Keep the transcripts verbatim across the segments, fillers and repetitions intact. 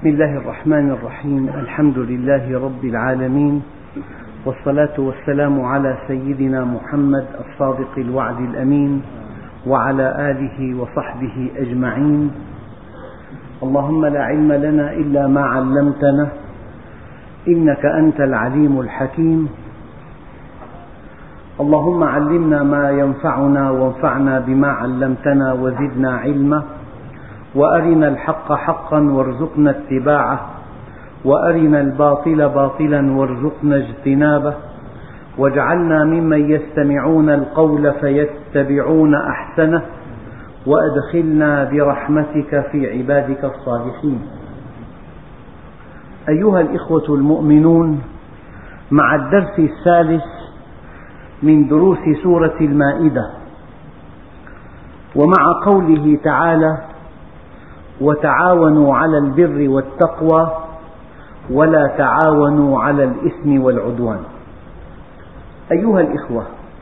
بسم الله الرحمن الرحيم. الحمد لله رب العالمين، والصلاة والسلام على سيدنا محمد الصادق الوعد الأمين وعلى آله وصحبه أجمعين. اللهم لا علم لنا إلا ما علمتنا إنك أنت العليم الحكيم. اللهم علمنا ما ينفعنا وانفعنا بما علمتنا وزدنا علما، وأرنا الحق حقا وارزقنا اتباعه، وأرنا الباطل باطلا وارزقنا اجتنابه، واجعلنا ممن يستمعون القول فيتبعون أحسنه، وأدخلنا برحمتك في عبادك الصالحين. أيها الإخوة المؤمنون، مع الدرس الثالث من دروس سورة المائدة، ومع قوله تعالى: وتعاونوا على البر والتقوى ولا تعاونوا على الإثم والعدوان. أيها الإخوة،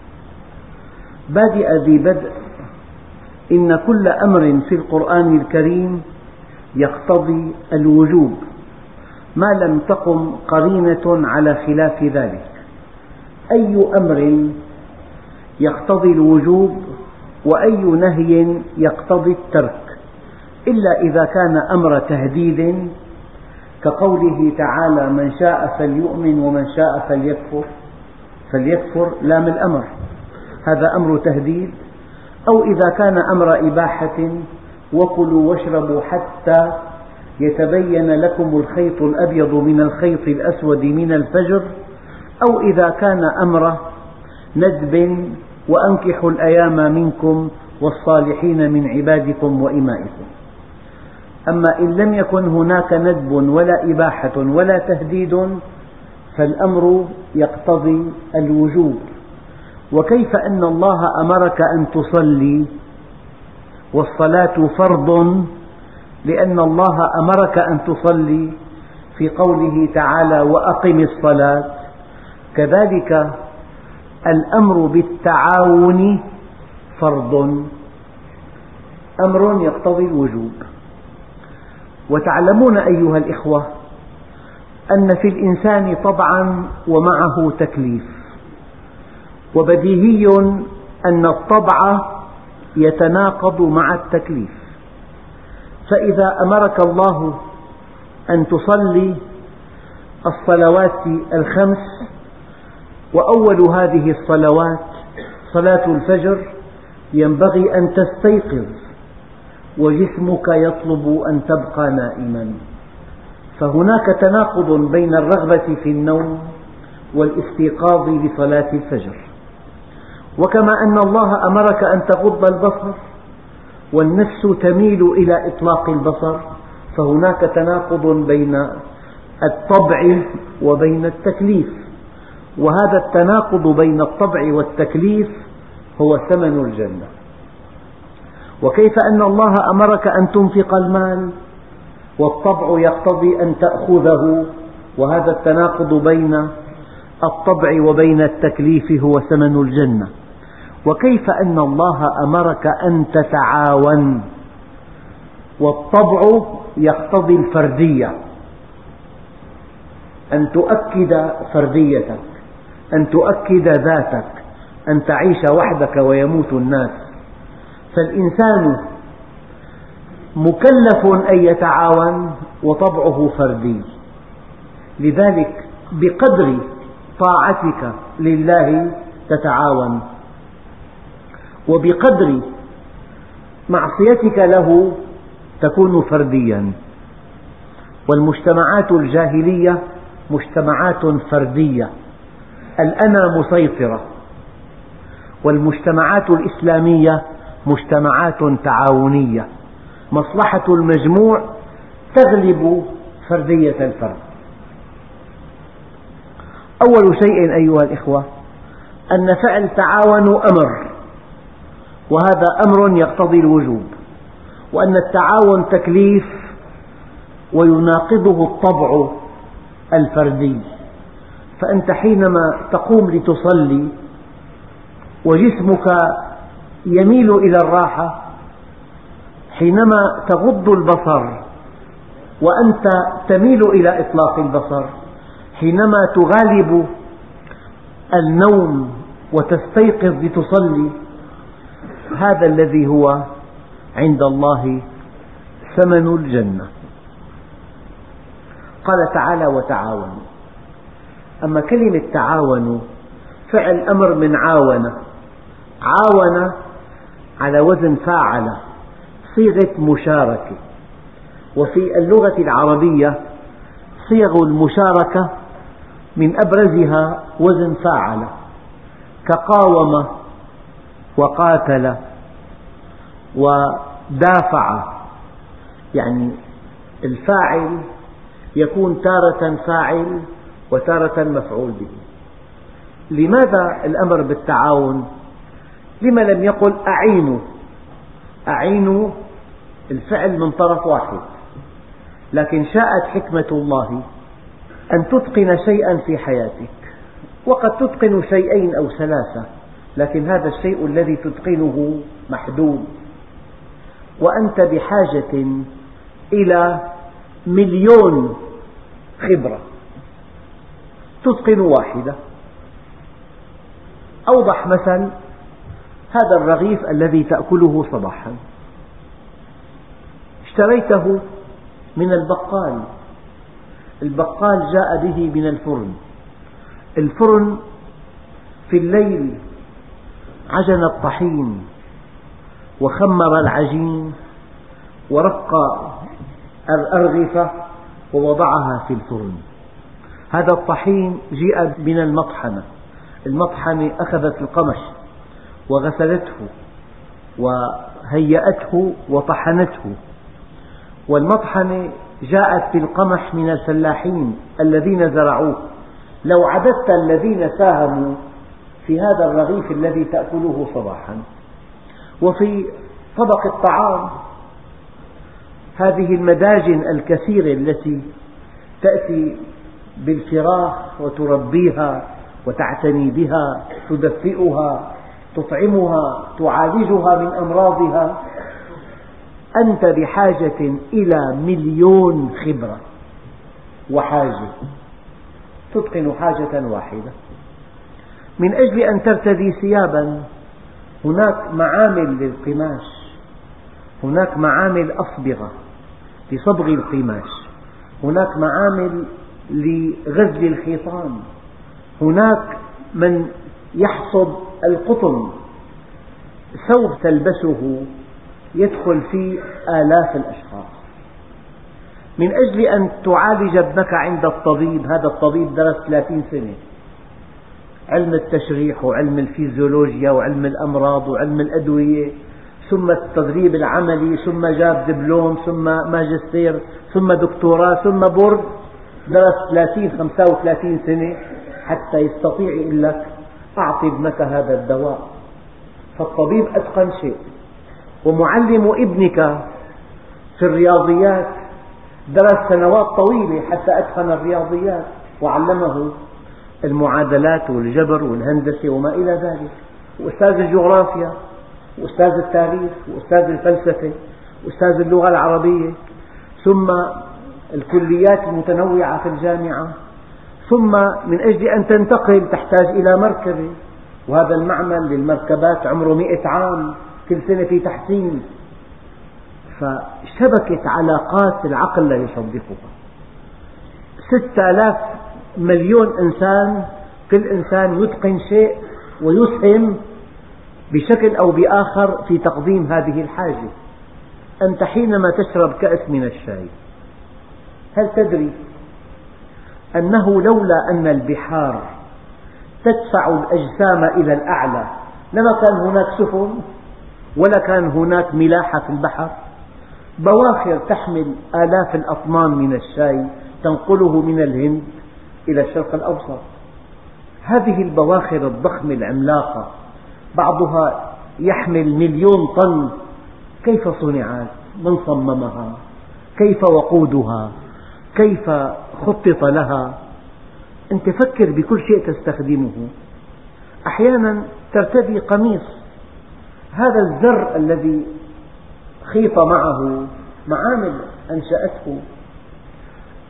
بادئ ذي بدء، إن كل أمر في القرآن الكريم يقتضي الوجوب ما لم تقم قرينة على خلاف ذلك. أي أمر يقتضي الوجوب وأي نهي يقتضي الترك، إلا إذا كان أمر تهديد، كقوله تعالى: من شاء فليؤمن ومن شاء فليكفر. فليكفر لام الأمر، هذا أمر تهديد. أو إذا كان أمر إباحة: وكلوا واشربوا حتى يتبين لكم الخيط الأبيض من الخيط الأسود من الفجر. أو إذا كان أمر ندب: وأنكحوا الأيام منكم والصالحين من عبادكم وإمائكم. أما إن لم يكن هناك ندب ولا إباحة ولا تهديد، فالأمر يقتضي الوجوب. وكيف أن الله أمرك أن تصلي، والصلاة فرض، لأن الله أمرك أن تصلي في قوله تعالى: وأقم الصلاة. كذلك الأمر بالتعاون فرض، أمر يقتضي الوجوب. وتعلمون أيها الإخوة أن في الإنسان طبعا ومعه تكليف، وبديهي أن الطبع يتناقض مع التكليف. فإذا أمرك الله أن تصلي الصلوات الخمس، وأول هذه الصلوات صلاة الفجر، ينبغي أن تستيقظ وجسمك يطلب أن تبقى نائما، فهناك تناقض بين الرغبة في النوم والاستيقاظ لصلاة الفجر. وكما أن الله أمرك أن تغض البصر والنفس تميل إلى إطلاق البصر، فهناك تناقض بين الطبع وبين التكليف، وهذا التناقض بين الطبع والتكليف هو ثمن الجنة. وكيف أن الله أمرك أن تنفق المال والطبع يقتضي أن تأخذه، وهذا التناقض بين الطبع وبين التكليف هو ثمن الجنة. وكيف أن الله أمرك أن تتعاون والطبع يقتضي الفردية، أن تؤكد فرديتك، أن تؤكد ذاتك، أن تعيش وحدك ويموت الناس. فالإنسان مكلف أن يتعاون وطبعه فردي، لذلك بقدر طاعتك لله تتعاون، وبقدر معصيتك له تكون فرديا. والمجتمعات الجاهلية مجتمعات فردية، الأنا مسيطرة. والمجتمعات الإسلامية مجتمعات تعاونية، مصلحة المجموع تغلب فردية الفرد. أول شيء أيها الإخوة أن فعل تعاونوا أمر، وهذا أمر يقتضي الوجوب، وأن التعاون تكليف ويناقضه الطبع الفردي. فأنت حينما تقوم لتصلي وجسمك يميل إلى الراحة، حينما تغض البصر وأنت تميل إلى إطلاق البصر حينما تغالب النوم وتستيقظ لتصلي، هذا الذي هو عند الله ثمن الجنة. قال تعالى: وتعاونوا. أما كلمة تعاونوا فعل أمر من عاون، عاون على وزن فاعل، صيغة مشاركة. وفي اللغة العربية صيغ المشاركة من أبرزها وزن فاعل، كقاوم وقاتل ودافع، يعني الفاعل يكون تارة فاعل وتارة مفعول به. لماذا الأمر بالتعاون؟ لما لم يقل أعينوا؟ أعينوا الفعل من طرف واحد، لكن شاءت حكمة الله أن تتقن شيئا في حياتك، وقد تتقن شيئين أو ثلاثة، لكن هذا الشيء الذي تتقنه محدود، وأنت بحاجة إلى مليون خبرة تتقن واحدة. أوضح مثل: هذا الرغيف الذي تأكله صباحا، اشتريته من البقال، البقال جاء به من الفرن، الفرن في الليل عجن الطحين وخمر العجين ورق الأرغفة ووضعها في الفرن. هذا الطحين جيء من المطحنة، المطحنة أخذت القمح وغسلته وهيأته وطحنته، والمطحنة جاءت بالقمح من الفلاحين الذين زرعوه. لو عددت الذين ساهموا في هذا الرغيف الذي تأكله صباحا، وفي طبق الطعام هذه المداجن الكثيرة التي تأتي بالفراخ وتربيها وتعتني بها، تدفئها، تطعمها، تعالجها من أمراضها، أنت بحاجة إلى مليون خبرة وحاجة تتقن حاجة واحدة. من أجل أن ترتدي ثيابا هناك معامل للقماش، هناك معامل أصبغة لصبغ القماش، هناك معامل لغزل الخيطان، هناك من يحصد القطن. ثوب تلبسه يدخل فيه آلاف الأشخاص. من أجل أن تعالج ابنك عند الطبيب، هذا الطبيب درس ثلاثين سنة، علم التشريح وعلم الفيزيولوجيا وعلم الأمراض وعلم الأدوية، ثم التدريب العملي، ثم جاب دبلوم، ثم ماجستير، ثم دكتوراه، ثم بورد، درس ثلاثين خمسة وثلاثين سنة حتى يستطيع يقول لك أعطي ابنك هذا الدواء. فالطبيب أتقن شيء، ومعلم ابنك في الرياضيات درس سنوات طويلة حتى أتقن الرياضيات وعلمه المعادلات والجبر والهندسة وما إلى ذلك، وأستاذ الجغرافيا وأستاذ التاريخ وأستاذ الفلسفة وأستاذ اللغة العربية، ثم الكليات المتنوعة في الجامعة، ثم من أجل أن تنتقل تحتاج إلى مركبة، وهذا المعمل للمركبات عمره مئة عام، كل سنة في تحسين. فشبكة علاقات العقل لا يصدقها. ستة آلاف مليون إنسان، كل إنسان يتقن شيء ويسهم بشكل أو بآخر في تقديم هذه الحاجة. أنت حينما تشرب كأس من الشاي، هل تدري أنه لولا أن البحار تدفع الأجسام إلى الأعلى لما كان هناك سفن ولا كان هناك ملاحة في البحر؟ بواخر تحمل آلاف الأطنان من الشاي تنقله من الهند إلى الشرق الأوسط. هذه البواخر الضخمة العملاقة بعضها يحمل مليون طن، كيف صنعت؟ من صممها؟ كيف وقودها؟ كيف خطط لها؟ أنت فكر بكل شيء تستخدمه. أحيانا ترتدي قميص، هذا الزر الذي خيط معه معامل أنشأته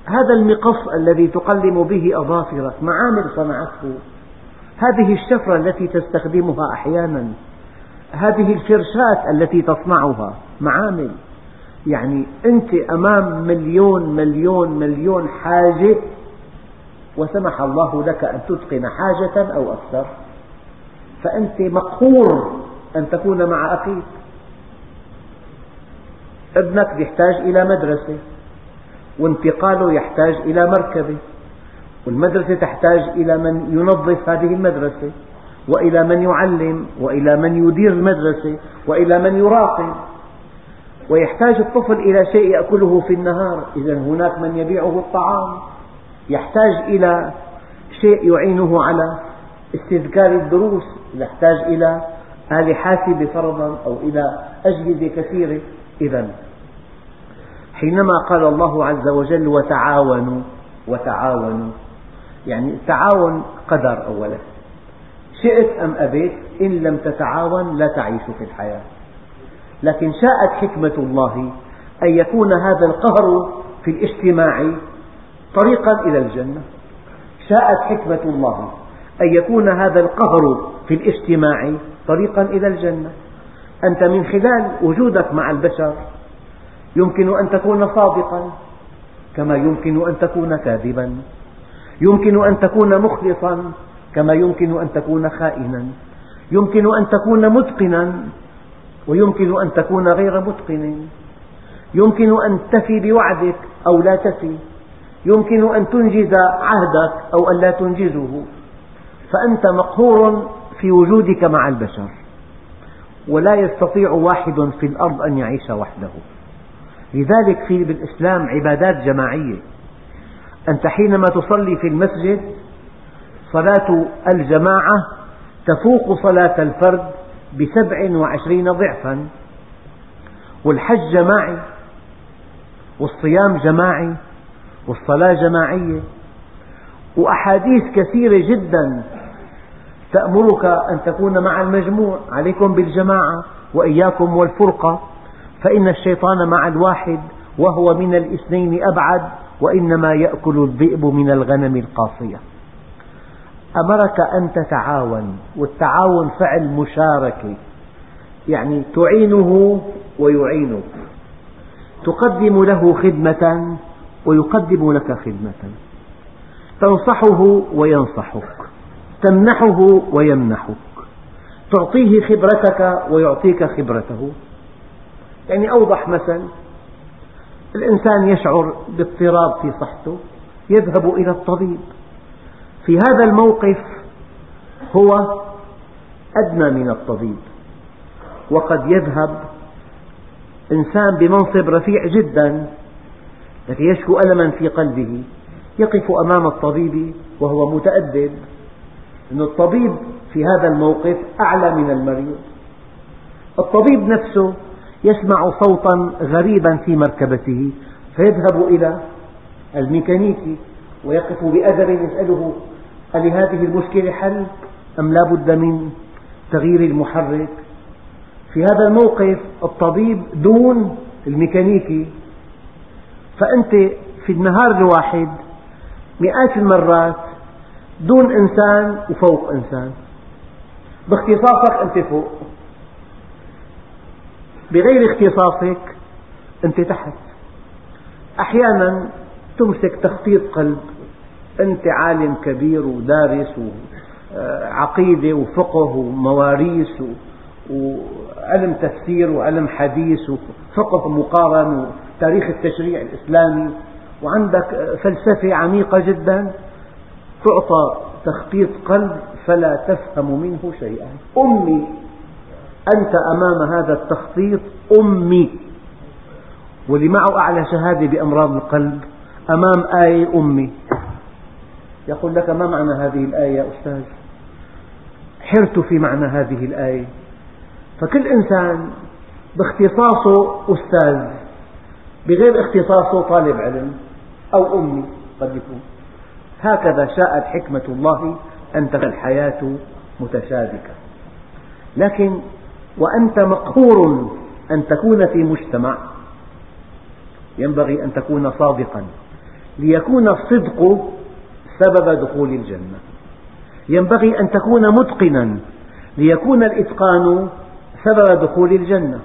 هذا المقص الذي تقلم به أظافرك معامل صنعته، هذه الشفرة التي تستخدمها أحيانا، هذه الفرشاة التي تصنعها معامل. يعني أنت أمام مليون مليون مليون حاجة، وسمح الله لك أن تتقن حاجة أو أكثر، فأنت مقهور أن تكون مع أخيك. ابنك يحتاج إلى مدرسة، وانتقاله يحتاج إلى مركبة، والمدرسة تحتاج إلى من ينظف هذه المدرسة، وإلى من يعلم، وإلى من يدير المدرسة، وإلى من يراقب. ويحتاج الطفل إلى شيء يأكله في النهار، إذا هناك من يبيعه الطعام. يحتاج إلى شيء يعينه على استذكار الدروس، يحتاج إلى آلة حاسبة فرضا، أو إلى أجهزة كثيرة. إذا حينما قال الله عز وجل وتعاونوا وتعاونوا، يعني التعاون قدر أولا، شئت أم أبيت، إن لم تتعاون لا تعيش في الحياة. لكن شاءت حكمة الله أن يكون هذا القهر في الاجتماع طريقا إلى الجنة. شاءت حكمة الله أن يكون هذا القهر في الاجتماع طريقا إلى الجنة. أنت من خلال وجودك مع البشر يمكن أن تكون صادقا، كما يمكن أن تكون كاذبا، يمكن أن تكون مخلصا، كما يمكن أن تكون خائنا، يمكن أن تكون متقنا، ويمكن أن تكون غير متقن، يمكن أن تفي بوعدك أو لا تفي، يمكن أن تنجز عهدك أو أن لا تنجزه. فأنت مقهور في وجودك مع البشر، ولا يستطيع واحد في الأرض أن يعيش وحده. لذلك في بالإسلام عبادات جماعية. أنت حينما تصلي في المسجد صلاة الجماعة تفوق صلاة الفرد بسبع وعشرين ضعفا، والحج جماعي، والصيام جماعي، والصلاة جماعية، وأحاديث كثيرة جدا تأمرك أن تكون مع المجموع. عليكم بالجماعة وإياكم والفرقة، فإن الشيطان مع الواحد وهو من الاثنين أبعد، وإنما يأكل الذئب من الغنم القاصية. أمرك أن تتعاون، والتعاون فعل مشاركة، يعني تعينه ويعينك، تقدم له خدمة ويقدم لك خدمة، تنصحه وينصحك، تمنحه ويمنحك، تعطيه خبرتك ويعطيك خبرته. يعني أوضح مثل، الإنسان يشعر باضطراب في صحته يذهب إلى الطبيب. في هذا الموقف هو أدنى من الطبيب، وقد يذهب إنسان بمنصب رفيع جدا لكن يشكو ألما في قلبه، يقف أمام الطبيب وهو متأدب، أن الطبيب في هذا الموقف أعلى من المريض. الطبيب نفسه يسمع صوتا غريبا في مركبته فيذهب إلى الميكانيكي ويقف بأدب يسأله: ألهذه المشكلة حل أم لا بد من تغيير المحرك؟ في هذا الموقف الطبيب دون الميكانيكي. فأنت في النهار الواحد مئات المرات دون إنسان وفوق إنسان. باختصاصك أنت فوق، بغير اختصاصك أنت تحت. أحيانا تمسك تخطيط قلب، أنت عالم كبير ودارس وعقيدة وفقه ومواريث وعلم تفسير وعلم حديث وفقه مقارن وتاريخ التشريع الإسلامي، وعندك فلسفة عميقة جدا، تعطى تخطيط قلب فلا تفهم منه شيئا. أمي، أنت أمام هذا التخطيط أمي. واللي معه أعلى شهادة بأمراض القلب أمام آية أمي، يقول لك: ما معنى هذه الآية يا أستاذ؟ حرت في معنى هذه الآية. فكل إنسان باختصاصه أستاذ، بغير اختصاصه طالب علم أو أمي قد يكون. هكذا شاءت حكمة الله أن تكون الحياة متشابكة. لكن وأنت مقهور أن تكون في مجتمع، ينبغي أن تكون صادقا، ليكون الصدق سبب دخول الجنة. ينبغي أن تكون متقنا ليكون الإتقان سبب دخول الجنة.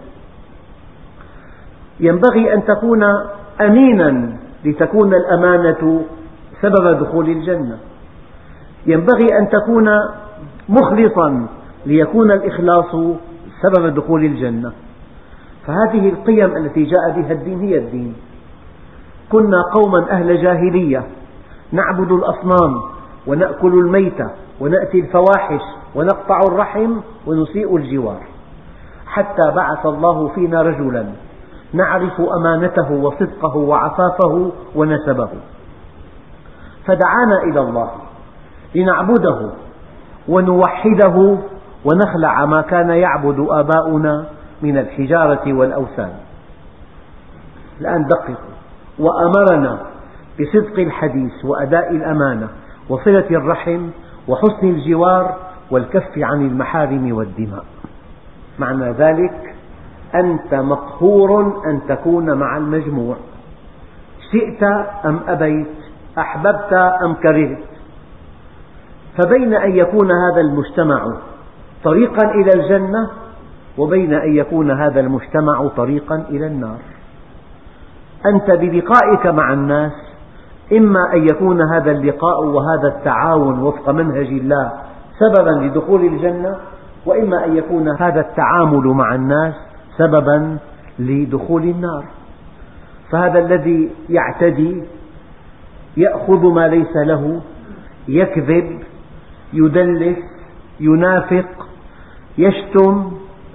ينبغي أن تكون أمينا لتكون الأمانة سبب دخول الجنة. ينبغي أن تكون مخلصا ليكون الإخلاص سبب دخول الجنة. فهذه القيم التي جاء بها الدين هي الدين. كنا قوما أهل جاهلية نعبد الأصنام ونأكل الميتة ونأتي الفواحش ونقطع الرحم ونسيء الجوار، حتى بعث الله فينا رجلا نعرف أمانته وصدقه وعفافه ونسبه، فدعانا إلى الله لنعبده ونوحده ونخلع ما كان يعبد آباؤنا من الحجارة والأوثان. الآن دققوا، وأمرنا بصدق الحديث وأداء الأمانة وصلة الرحم وحسن الجوار والكف عن المحارم والدماء. معنى ذلك أنت مقهور أن تكون مع المجموع، شئت أم أبيت، أحببت أم كرهت. فبين أن يكون هذا المجتمع طريقا إلى الجنة وبين أن يكون هذا المجتمع طريقا إلى النار. أنت بلقائك مع الناس إما أن يكون هذا اللقاء وهذا التعاون وفق منهج الله سببا لدخول الجنة، وإما أن يكون هذا التعامل مع الناس سببا لدخول النار. فهذا الذي يعتدي، يأخذ ما ليس له، يكذب، يدلس، ينافق، يشتم،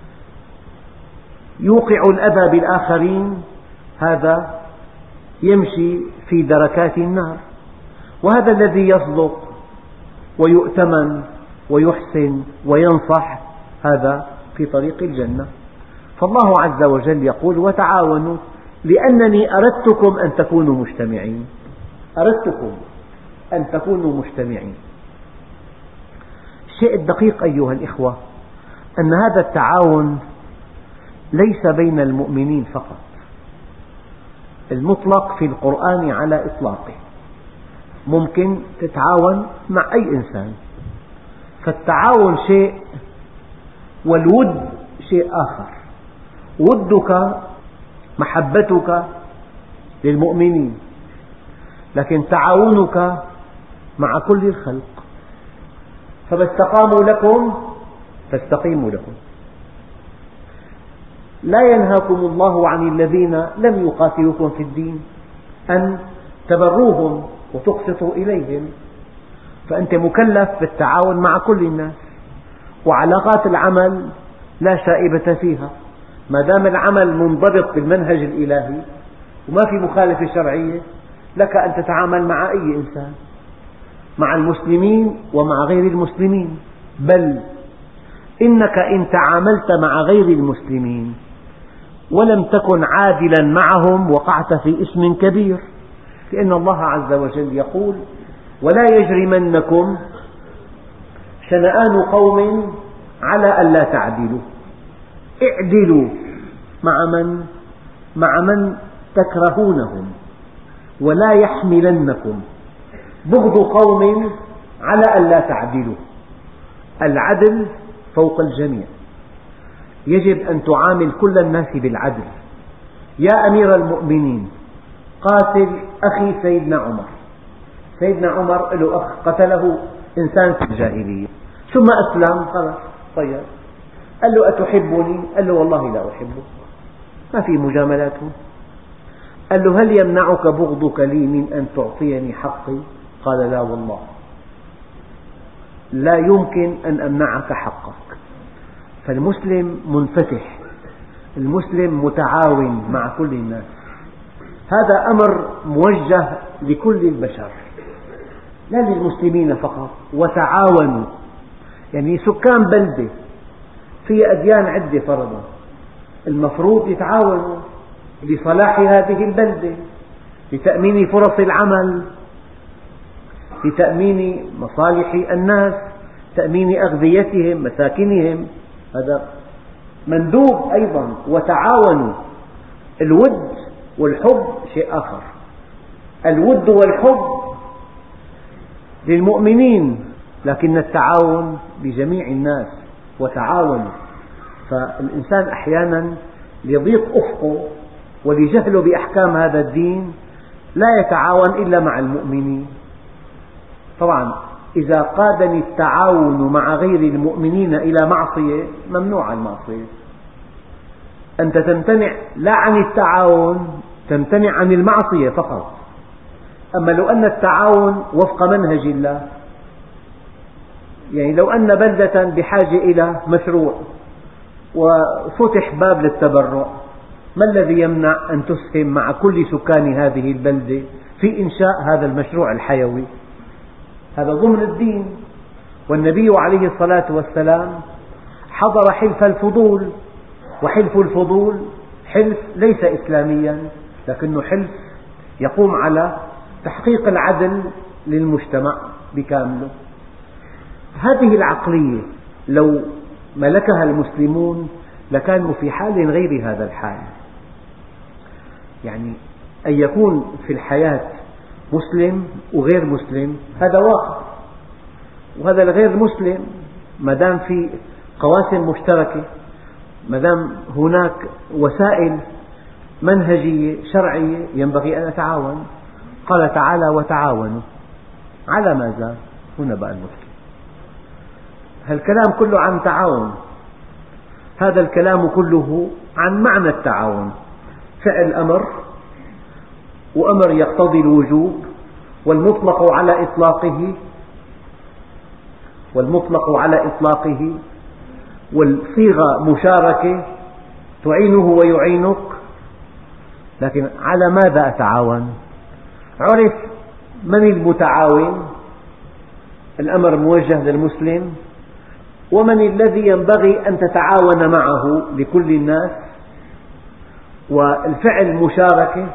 يوقع الأذى بالآخرين، هذا يمشي في دركات النار. وهذا الذي يصدق ويؤتمن ويحسن وينصح، هذا في طريق الجنة. فالله عز وجل يقول: وتعاونوا، لأنني أردتكم أن تكونوا مجتمعين، أردتكم أن تكونوا مجتمعين. الشيء الدقيق أيها الإخوة أن هذا التعاون ليس بين المؤمنين فقط، المطلق في القرآن على إطلاقه، ممكن تتعاون مع أي إنسان. فالتعاون شيء والود شيء آخر. ودك محبتك للمؤمنين، لكن تعاونك مع كل الخلق. فما استقاموا لكم فاستقيموا لهم. لا ينهاكم الله عن الذين لم يقاتلوكم في الدين أن تبروهم وتقسطوا إليهم. فأنت مكلف بالتعاون مع كل الناس، وعلاقات العمل لا شائبة فيها، ما دام العمل منضبط بالمنهج الإلهي وما في مخالفة شرعية، لك أن تتعامل مع أي إنسان، مع المسلمين ومع غير المسلمين. بل إنك إن تعاملت مع غير المسلمين ولم تكن عادلا معهم وقعت في إثم كبير، لأن الله عز وجل يقول: ولا يجرمنكم شنآن قوم على ألا تعدلوا، اعدلوا مع من مع من تكرهونهم، ولا يحملنكم بغض قوم على ألا تعدلوا. العدل فوق الجميع، يجب أن تعامل كل الناس بالعدل. يا أمير المؤمنين، قاتل أخي سيدنا عمر. سيدنا عمر له أخ قتله إنسان في الجاهلية، ثم أسلم، خلاص طيب. قال له: أتحبني؟ قال له: والله لا أحبك. ما في مجاملات. قال له: هل يمنعك بغضك لي من أن تعطيني حقي؟ قال: لا والله، لا يمكن أن أمنعك حقك. فالمسلم منفتح، المسلم متعاون مع كل الناس. هذا أمر موجه لكل البشر، لا للمسلمين فقط. وتعاونوا، يعني سكان بلدة في أديان عدة فرضا، المفروض يتعاونوا لصلاح هذه البلدة، لتأمين فرص العمل، لتأمين مصالح الناس، تأمين أغذيتهم، مساكنهم. هذا مندوب أيضا. وتعاونوا، الود والحب شيء آخر. الود والحب للمؤمنين، لكن التعاون بجميع الناس وتعاونوا. فالإنسان أحيانا ليضيق أفقه ولجهله بأحكام هذا الدين لا يتعاون إلا مع المؤمنين. طبعا إذا قادني التعاون مع غير المؤمنين إلى معصية ممنوع المعصية، أنت تمتنع لا عن التعاون، تمتنع عن المعصية فقط. أما لو أن التعاون وفق منهج الله، يعني لو أن بلدة بحاجة إلى مشروع وفتح باب للتبرع، ما الذي يمنع أن تسهم مع كل سكان هذه البلدة في إنشاء هذا المشروع الحيوي؟ هذا ضمن الدين. والنبي عليه الصلاة والسلام حضر حلف الفضول، وحلف الفضول حلف ليس إسلاميا، لكنه حلف يقوم على تحقيق العدل للمجتمع بكامله. هذه العقلية لو ملكها المسلمون لكانوا في حال غير هذا الحال، يعني أن يكون في الحياة مسلم وغير مسلم هذا واقع، وهذا الغير مسلم ما دام في قواسم مشتركة، ما دام هناك وسائل منهجية شرعية ينبغي أن نتعاون. قال تعالى: وتعاونوا على ماذا؟ هنا بقى المشكلة. هالكلام كله عن تعاون، هذا الكلام كله عن معنى التعاون، فعل أمر، وأمر يقتضي الوجوب، والمطلق على إطلاقه والمطلق على إطلاقه والصيغة مشاركة تعينه ويعينك. لكن على ماذا أتعاون؟ عرف من المتعاون، الأمر موجه للمسلم، ومن الذي ينبغي أن تتعاون معه لكل الناس، والفعل مشاركة.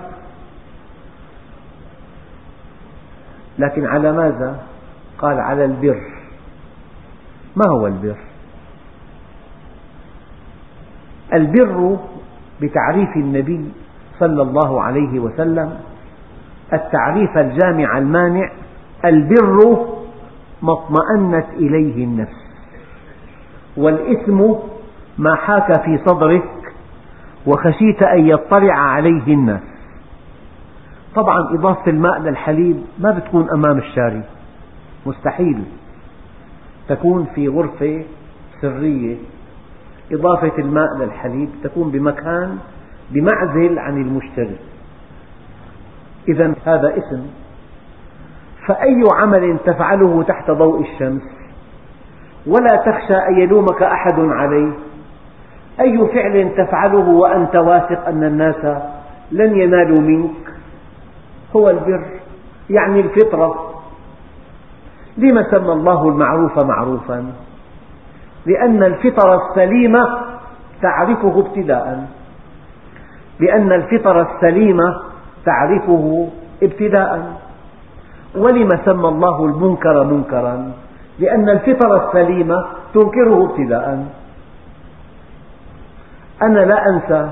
لكن على ماذا؟ قال: على البر. ما هو البر؟ البر بتعريف النبي صلى الله عليه وسلم التعريف الجامع المانع: البر ما اطمأنت إليه النفس، والإثم ما حاك في صدرك وخشيت أن يطلع عليه الناس. طبعا إضافة الماء للحليب ما بتكون أمام الشاري، مستحيل، تكون في غرفة سرية. إضافة الماء للحليب تكون بمكان بمعزل عن المشتري، إذا هذا اسم. فأي عمل تفعله تحت ضوء الشمس ولا تخشى أن يلومك أحد عليه، أي فعل تفعله وأنت واثق أن الناس لن ينالوا منك، هو البر، يعني الفطرة. لما سمى الله المعروف معروفا؟ لأن الفطرة السليمة تعرفه ابتداء، لأن الفطرة السليمة تعرفه ابتداء. ولما سمى الله المنكر منكرا؟ لأن الفطرة السليمة تنكره ابتداء. أنا لا أنسى،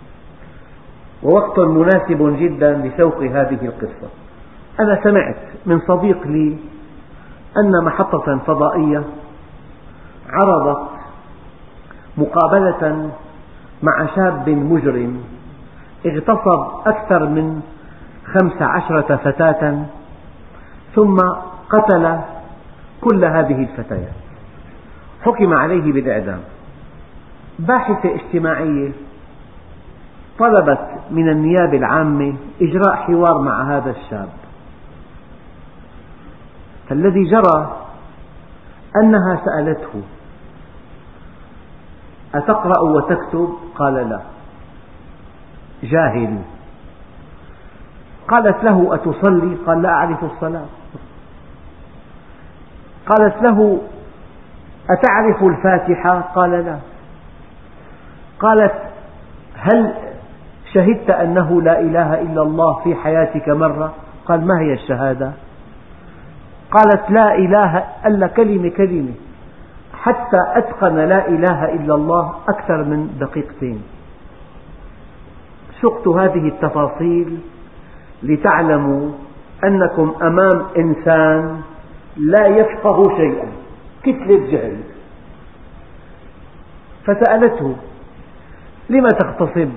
ووقت مناسب جدا لسوق هذه القصة، أنا سمعت من صديق لي أن محطة فضائية عرضت مقابلة مع شاب مجرم اغتصب أكثر من خمس عشرة فتاة ثم قتل كل هذه الفتيات، حكم عليه بالإعدام. باحثة اجتماعية طلبت من النيابة العامة إجراء حوار مع هذا الشاب، فالذي جرى أنها سألته: أتقرأ وتكتب؟ قال: لا. جاهل. قالت له: أتصلي؟ قال: لا أعرف الصلاة. قالت له: أتعرف الفاتحة؟ قال: لا. قالت: هل شهدت أنه لا إله إلا الله في حياتك مرة؟ قال: ما هي الشهادة؟ قالت: لا إله إلا كلمة كلمة، حتى أتقن لا إله إلا الله أكثر من دقيقتين. سقت هذه التفاصيل لتعلموا أنكم أمام إنسان لا يفقه شيئا، كتلة جهل. فسألته: لم تغتصب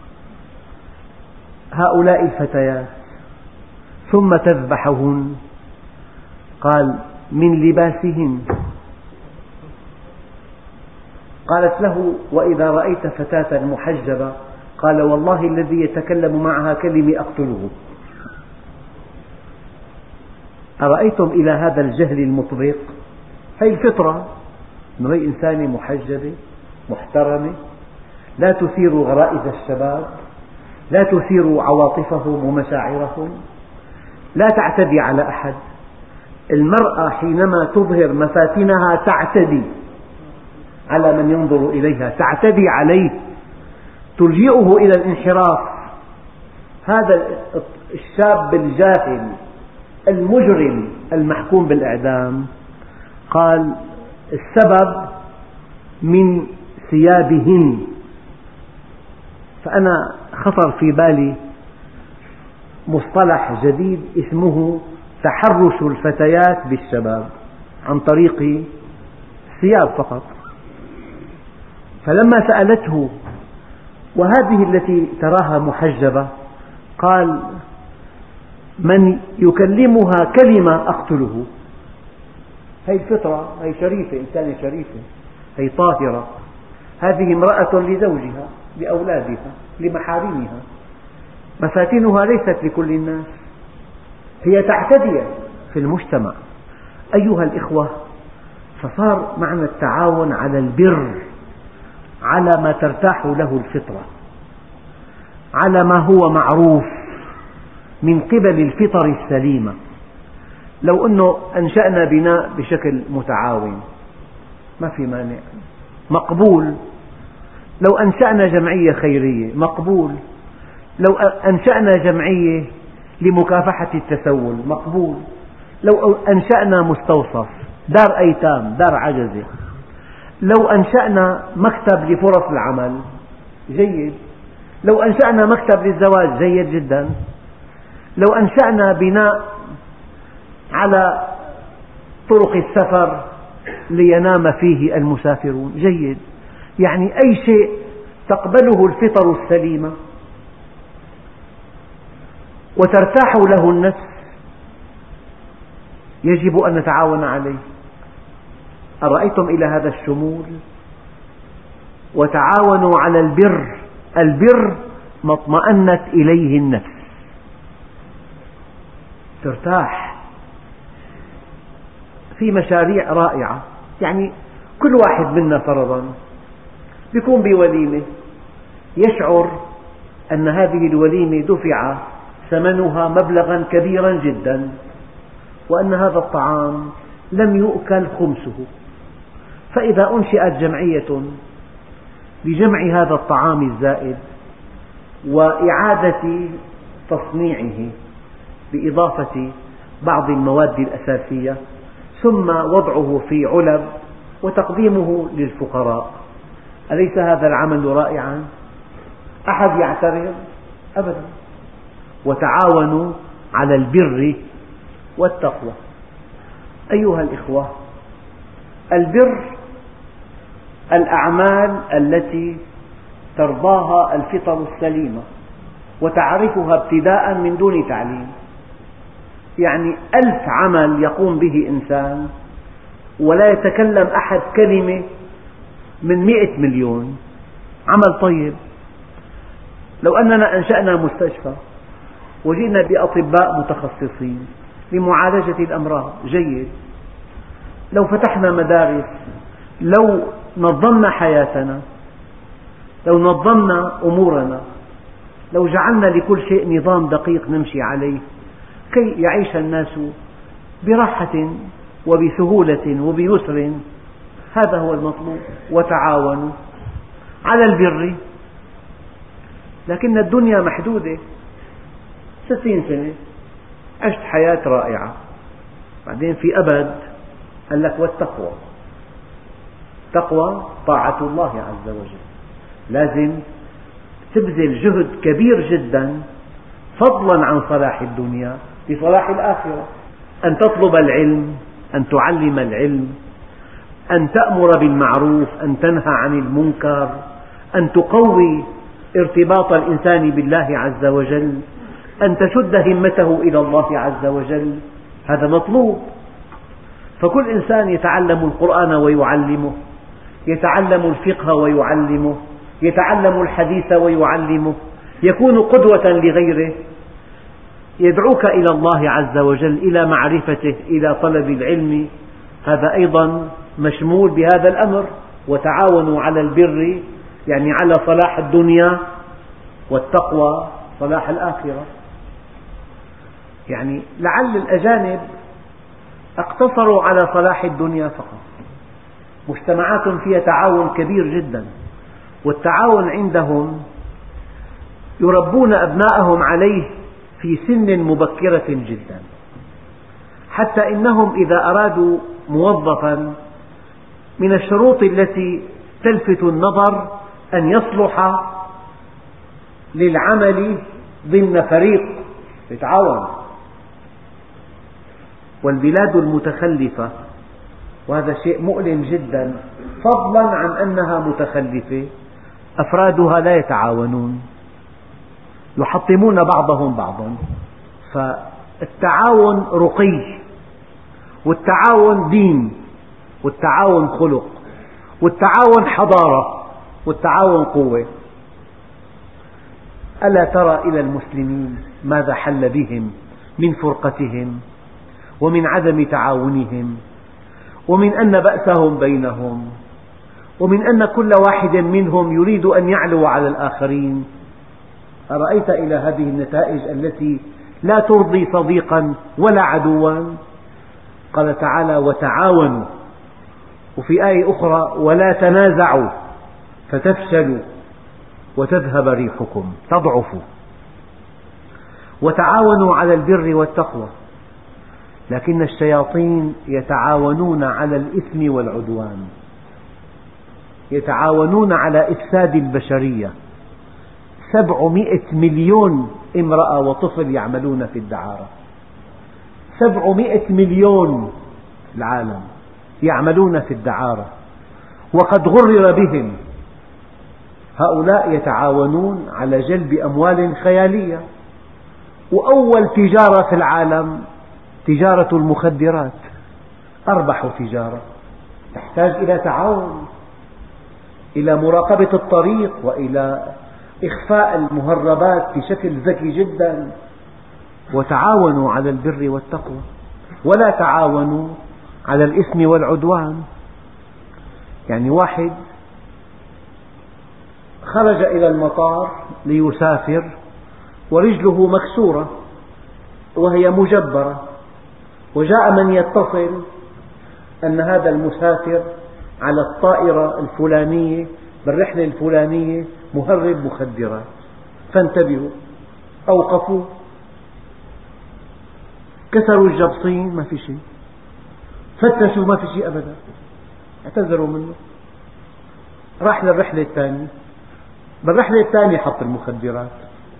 هؤلاء الفتيات ثم تذبحهن؟ قال: من لباسهن. قالت له: وإذا رأيت فتاة محجبة؟ قال: والله الذي يتكلم معها كلمة أقتله. أرأيتم إلى هذا الجهل المطبق؟ هذه الفطرة، أنه هي إنسانة محجبة محترمة، لا تثير غرائز الشباب، لا تثير عواطفهم ومشاعرهم، لا تعتدي على أحد. المرأة حينما تظهر مفاتنها تعتدي على من ينظر إليها، تعتدي عليه، تلجئه إلى الانحراف. هذا الشاب الجاهل المجرم المحكوم بالإعدام قال: السبب من ثيابهن. فأنا خطر في بالي مصطلح جديد اسمه تحرش الفتيات بالشباب عن طريق الثياب فقط. فلما سألته: وهذه التي تراها محجبة؟ قال: من يكلمها كلمة أقتله. هذه الفطرة، هذه شريفة، إنسانة شريفة، هذه طاهرة، هذه امرأة لزوجها، لأولادها، لمحارمها، مفاتنها ليست لكل الناس، هي تعتدي في المجتمع. أيها الإخوة، فصار معنى التعاون على البر، على ما ترتاح له الفطرة، على ما هو معروف من قبل الفطر السليمة. لو أنه أنشأنا بناء بشكل متعاون ما في مانع، مقبول. لو أنشأنا جمعية خيرية مقبول. لو أنشأنا جمعية لمكافحة التسول مقبول. لو أنشأنا مستوصف، دار أيتام، دار عجزة، لو أنشأنا مكتب لفرص العمل جيد، لو أنشأنا مكتب للزواج جيد جدا، لو أنشأنا بناء على طرق السفر لينام فيه المسافرون جيد. يعني أي شيء تقبله الفطر السليمة وترتاح له النفس يجب أن نتعاون عليه. أرأيتم إلى هذا الشمول؟ وتعاونوا على البر، البر ما اطمأنت إليه النفس، ترتاح. في مشاريع رائعة، يعني كل واحد منا فرضا يكون بوليمة يشعر أن هذه الوليمة دفع ثمنها مبلغا كبيرا جدا، وأن هذا الطعام لم يؤكل خمسه. فإذا أنشئت جمعية لجمع هذا الطعام الزائد وإعادة تصنيعه بإضافة بعض المواد الأساسية، ثم وضعه في علب وتقديمه للفقراء، أليس هذا العمل رائعا؟ أحد يعترض؟ أبدا. وتعاونوا على البر والتقوى. أيها الإخوة، البر الأعمال التي ترضاها الفطر السليمة وتعرفها ابتداء من دون تعليم. يعني ألف عمل يقوم به إنسان ولا يتكلم أحد كلمة من مئة مليون عمل طيب. لو أننا أنشأنا مستشفى وجئنا بأطباء متخصصين لمعالجة الأمراض جيد. لو فتحنا مدارس، لو نظمنا حياتنا، لو نظمنا أمورنا، لو جعلنا لكل شيء نظام دقيق نمشي عليه كي يعيش الناس براحة وبسهولة وبيسر، هذا هو المطلوب. وتعاونوا على البر. لكن الدنيا محدودة، ستين سنة عشت حياة رائعة، بعدين في أبد قال لك والتقوى. تقوى طاعة الله عز وجل، لازم تبذل جهد كبير جدا فضلا عن صلاح الدنيا لصلاح الآخرة. أن تطلب العلم، أن تعلم العلم، أن تأمر بالمعروف، أن تنهى عن المنكر، أن تقوي ارتباط الإنسان بالله عز وجل، أن تشد همته إلى الله عز وجل، هذا مطلوب. فكل إنسان يتعلم القرآن ويعلمه، يتعلم الفقه ويعلمه، يتعلم الحديث ويعلمه، يكون قدوة لغيره، يدعوك إلى الله عز وجل، إلى معرفته، إلى طلب العلم، هذا أيضا مشمول بهذا الأمر. وتعاونوا على البر يعني على صلاح الدنيا، والتقوى صلاح الآخرة. يعني لعل الأجانب اقتصروا على صلاح الدنيا فقط، مجتمعات فيها تعاون كبير جدا، والتعاون عندهم يربون أبناءهم عليه في سن مبكرة جدا، حتى إنهم إذا أرادوا موظفا من الشروط التي تلفت النظر أن يصلح للعمل ضمن فريق يتعاون. والبلاد المتخلفة، وهذا شيء مؤلم جدا، فضلا عن أنها متخلفة، أفرادها لا يتعاونون، يحطمون بعضهم بعضا. فالتعاون رقي، والتعاون دين، والتعاون خلق، والتعاون حضارة، والتعاون قوة. ألا ترى إلى المسلمين ماذا حل بهم من فرقتهم، ومن عدم تعاونهم، ومن أن بأسهم بينهم، ومن أن كل واحد منهم يريد أن يعلو على الآخرين. أرأيت إلى هذه النتائج التي لا ترضي صديقا ولا عدوا؟ قال تعالى: وتعاونوا، وفي آية أخرى: ولا تنازعوا فتفشلوا وتذهب ريحكم، تضعفوا. وتعاونوا على البر والتقوى، لكن الشياطين يتعاونون على الإثم والعدوان، يتعاونون على إفساد البشرية. سبعمائة مليون امرأة وطفل يعملون في الدعارة، سبعمائة مليون العالم يعملون في الدعارة، وقد غرر بهم. هؤلاء يتعاونون على جلب أموال خيالية، وأول تجارة في العالم تجارة المخدرات، أربح تجارة، تحتاج إلى تعاون، إلى مراقبة الطريق، وإلى إخفاء المهربات بشكل ذكي جدا. وتعاونوا على البر والتقوى، ولا تعاونوا على الإثم والعدوان. يعني واحد خرج إلى المطار ليسافر ورجله مكسورة وهي مجبرة، وجاء من يتصل أن هذا المسافر على الطائرة الفلانية بالرحلة الفلانية مهرب مخدرات، فانتبهوا. أوقفوا، كسروا الجبصين، ما في شيء، فتشوا، ما في شيء أبدا، اعتذروا منه. راح للرحلة الثانية، بالرحلة الثانية حط المخدرات.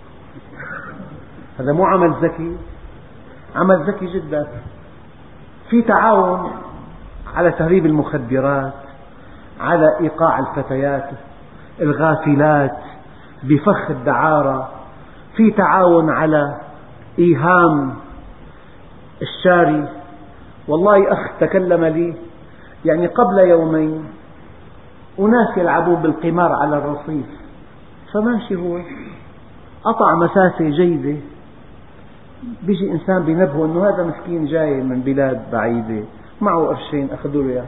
هذا مو عمل ذكي؟ عمل ذكي جدا. في تعاون على تهريب المخدرات، على إيقاع الفتيات الغافلات بفخ الدعارة، في تعاون على إيهام الشاري. والله أخ تكلم لي يعني قبل يومين، أناس يلعبون بالقمار على الرصيف، فماشي هو قطع مسافة جيدة، بيجي إنسان بينبهه أنه هذا مسكين جاي من بلاد بعيدة معه قرشين، أخذوا له إياهم.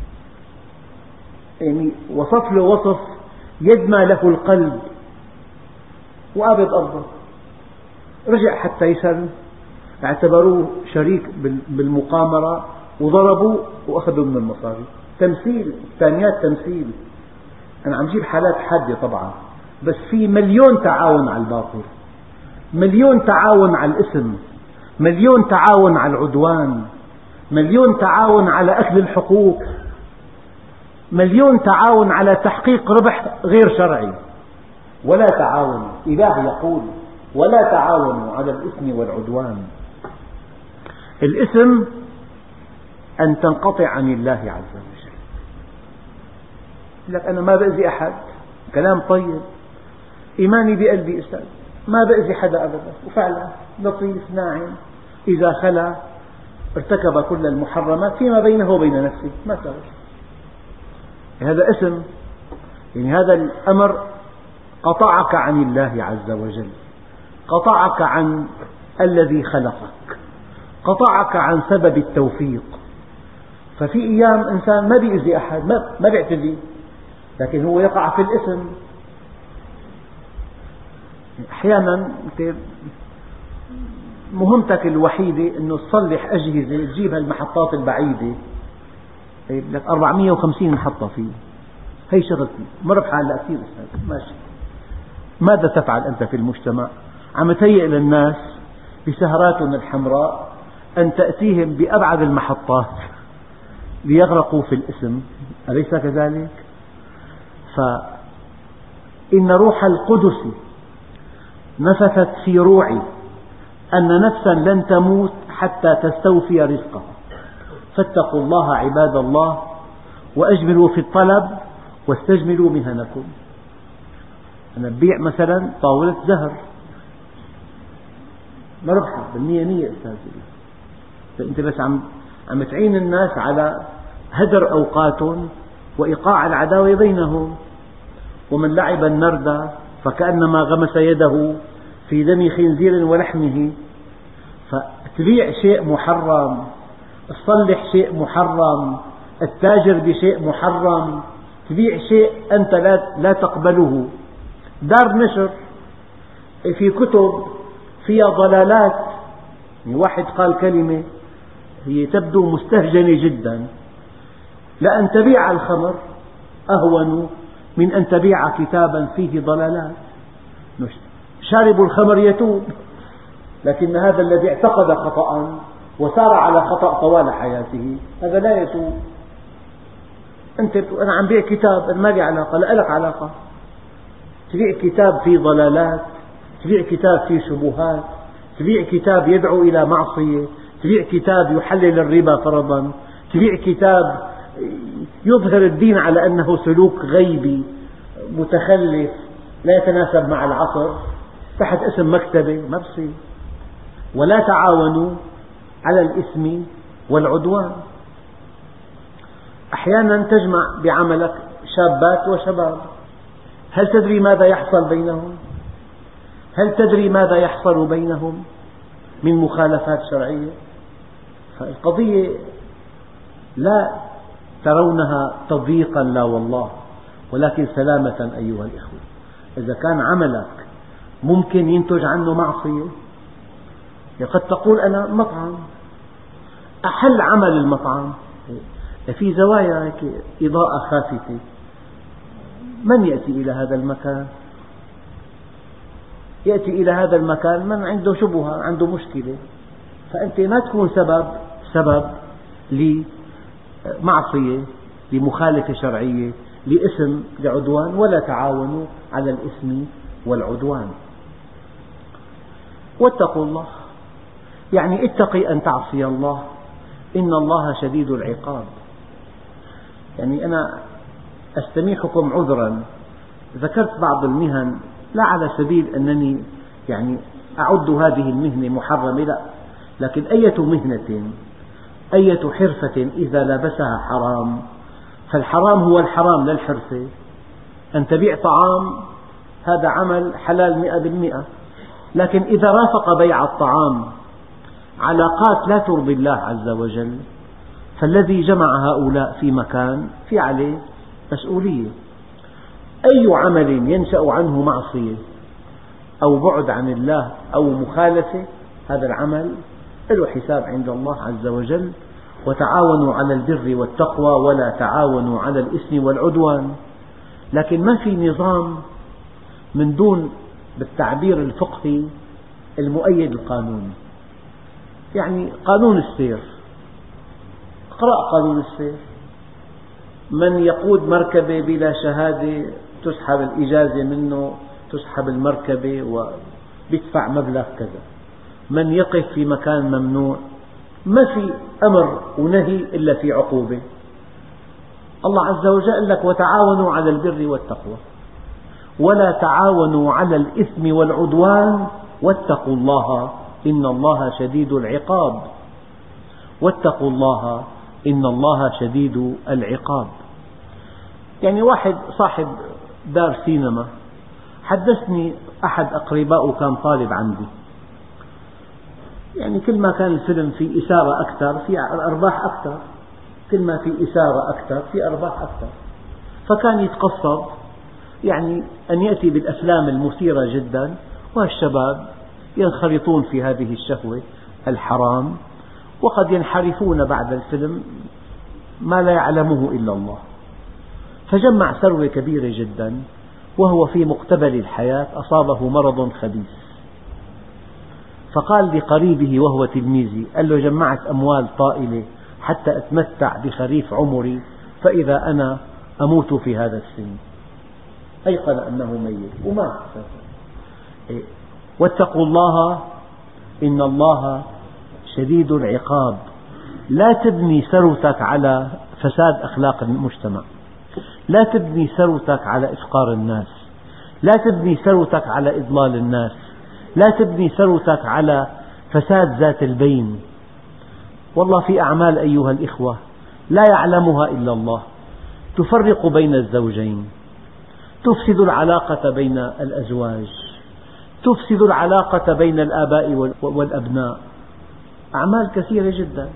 يعني وصف له وصف يدمى له القلب، وقابض أرضه. رجع حتى يسأل، اعتبروه شريك بالمقامرة وضربوا وأخذوا من المصاري. تمثيل، ثانيات تمثيل. أنا عم جيب حالات حادة طبعا، بس في مليون تعاون على الباطل، مليون تعاون على الإثم، مليون تعاون على العدوان، مليون تعاون على أكل الحقوق، مليون تعاون على تحقيق ربح غير شرعي. ولا تعاون، إله يقول: ولا تعاونوا على الإثم والعدوان. الإثم أن تنقطع عن الله عز وجل. لك أنا ما بأذي أحد، كلام طيب، إيماني بقلبي أستاذ، ما بأذي حدا أبدا، وفعلا لطيف ناعم، إذا خلا ارتكب كل المحرمات فيما بينه وبين نفسه ما سوى. هذا اسم، يعني هذا الأمر قطعك عن الله عز وجل، قطعك عن الذي خلقك، قطعك عن سبب التوفيق. ففي أيام إنسان ما بيأذي أحد، ما بيعتدي، لكن هو يقع في الإثم. أحيانا مهمتك الوحيدة أنه تصلح أجهزة، تجيب هالمحطات البعيدة، لك أربعمئة وخمسين محطة فيه، هي شغلتي، مربحة هلا كثير أستاذ، ماشي. ماذا تفعل أنت في المجتمع؟ عم تهيئ للناس بسهراتهم الحمراء أن تأتيهم بأبعد المحطات ليغرقوا في الإثم، أليس كذلك؟ فإن روح القدس نفثت في روعي أن نفسا لن تموت حتى تستوفي رزقها، فاتقوا الله عباد الله وأجملوا في الطلب واستجملوا مهنكم. أنا ببيع مثلا طاولة زهر، مربحة بالمية مية أستاذ، فأنت بس عم عم تعين الناس على هدر أوقاتهم وإيقاع العداوة بينهم. ومن لعب النرد فكأنما غمس يده في دم خنزير ولحمه. فتبيع شيء محرم، تصلح شيء محرم، التاجر بشيء محرم، تبيع شيء أنت لا, لا تقبله. دار نشر في كتب فيها ضلالات، يعني واحد قال كلمة هي تبدو مستهجنة جدا، لأن تبيع الخمر أهون من أن تبيع كتابا فيه ضلالات. شارب الخمر يتوب، لكن هذا الذي اعتقد خطأ وسار على خطأ طوال حياته هذا لا يتوب. أنت أنا عم بيع كتاب، أنا ما لي علاقة، لا لك علاقة. تبيع كتاب فيه ضلالات، تبيع كتاب فيه شبهات، تبيع كتاب يدعو إلى معصية، تبيع كتاب يحلل الربا فرضا، تبيع كتاب يظهر الدين على أنه سلوك غيبي متخلف لا يتناسب مع العصر تحت اسم مكتبة، ما بصير. ولا تعاونوا على الإثم والعدوان. أحيانا تجمع بعملك شابات وشباب، هل تدري ماذا يحصل بينهم؟ هل تدري ماذا يحصل بينهم من مخالفات شرعية؟ فالقضية لا ترونها تضييقا، لا والله، ولكن سلامة أيها الإخوة. إذا كان عملك ممكن ينتج عنه معصية، قد تقول أنا مطعم، أحل عمل المطعم في زوايا إضاءة خافتة، من يأتي إلى هذا المكان؟ يأتي إلى هذا المكان من عنده شبهة، عنده مشكلة، فأنت ما تكون سبب سبب لمعصية، لمخالفة شرعية، لإثم، لعدوان. ولا تعاونوا على الإثم والعدوان. واتقوا الله، يعني اتقي أن تعصي الله، إن الله شديد العقاب. يعني أنا أستميحكم عذرا، ذكرت بعض المهن لا على سبيل أنني يعني أعد هذه المهنة محرمة، لا، لكن أية مهنة، أية حرفة إذا لبسها حرام فالحرام هو الحرام لا الحرفة. أن تبيع طعام هذا عمل حلال مئة بالمئة، لكن إذا رافق بيع الطعام علاقات لا ترضي الله عز وجل فالذي جمع هؤلاء في مكان في عليه مسؤولية. أي عمل ينشأ عنه معصية أو بعد عن الله أو مخالفة هذا العمل له حساب عند الله عز وجل. وتعاونوا على البر والتقوى ولا تعاونوا على الإثم والعدوان. لكن ما في نظام من دون بالتعبير الفقهي المؤيد القانون. يعني قانون السير، اقرأ قانون السير، من يقود مركبة بلا شهادة تسحب الإجازة منه، تسحب المركبة يدفع مبلغ كذا. من يقف في مكان ممنوع، ما في أمر ونهي إلا في عقوبة. الله عز وجل قال لك وتعاونوا على البر والتقوى ولا تعاونوا على الإثم والعدوان واتقوا الله إن الله شديد العقاب. واتقوا الله إن الله شديد العقاب. يعني واحد صاحب دار سينما حدثني أحد أقربائه كان طالب عندي، يعني كل ما كان الفيلم فيه إثارة أكثر في أرباح أكثر، كل ما في إثارة أكثر في أرباح أكثر، فكان يتقصد يعني أن يأتي بالأفلام المثيرة جدا، والشباب ينخرطون في هذه الشهوة الحرام، وقد ينحرفون بعد الفيلم ما لا يعلمه إلا الله. فجمع ثروة كبيرة جدا، وهو في مقتبل الحياة أصابه مرض خبيث، فقال لقريبه وهو تلميذي، قال له جمعت أموال طائلة حتى أتمتع بخريف عمري، فإذا أنا أموت في هذا السن. أيقن أنه ميت ومات. واتقوا الله إن الله شديد العقاب. لا تبني ثروتك على فساد أخلاق المجتمع، لا تبني ثروتك على إفقار الناس، لا تبني ثروتك على إضلال الناس، لا تبني ثروتك على فساد ذات البين. والله في أعمال أيها الإخوة لا يعلمها إلا الله، تفرق بين الزوجين، تفسد العلاقة بين الأزواج، تفسد العلاقة بين الآباء والأبناء، أعمال كثيرة جدا.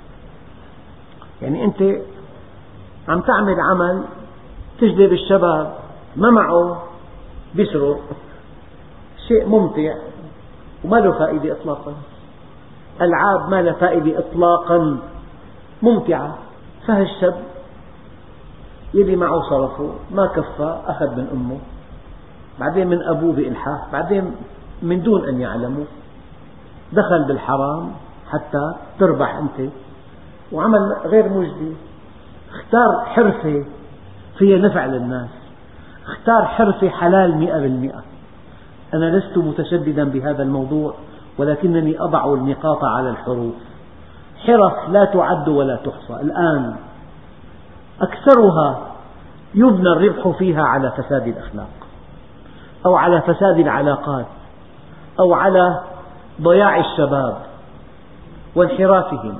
يعني أنت عم تعمل عمل تجذب الشباب، ما معه بيسرق، شيء ممتع وما له فائدة إطلاقا، ألعاب ما لها فائدة إطلاقا، ممتعة، فهالشاب يلي معه صرفه ما كفى أخذ من أمه، بعدين من أبوه بإلحاح، بعدين من دون أن يعلموا دخل بالحرام حتى تربح أنت، وعمل غير مجدي. اختار حرفة فيها نفع للناس، اختار حرفة حلال مئة بالمئة. أنا لست متشددا بهذا الموضوع، ولكنني أضع النقاط على الحروف. حرف لا تعد ولا تحصى الآن، أكثرها يبنى الربح فيها على فساد الأخلاق، أو على فساد العلاقات، أو على ضياع الشباب وانحرافهم.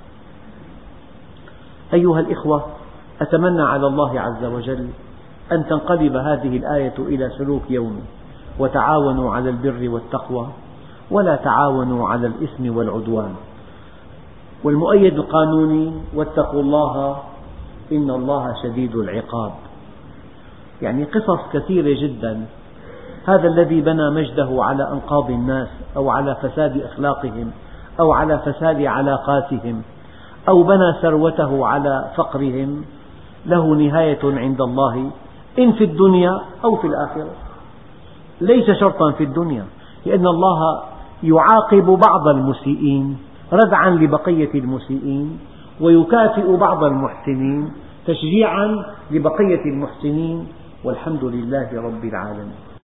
أيها الإخوة، أتمنى على الله عز وجل أن تنقلب هذه الآية إلى سلوك يومي: وتعاونوا على البر والتقوى ولا تعاونوا على الإثم والعدوان. والمؤيد القانوني: واتقوا الله إن الله شديد العقاب. يعني قصص كثيرة جدا. هذا الذي بنى مجده على أنقاض الناس، أو على فساد أخلاقهم، أو على فساد علاقاتهم، أو بنى ثروته على فقرهم، له نهاية عند الله إن في الدنيا أو في الآخرة. ليس شرطا في الدنيا، لأن الله يعاقب بعض المسيئين ردعا لبقية المسيئين، ويكافئ بعض المحسنين تشجيعا لبقية المحسنين، والحمد لله رب العالمين.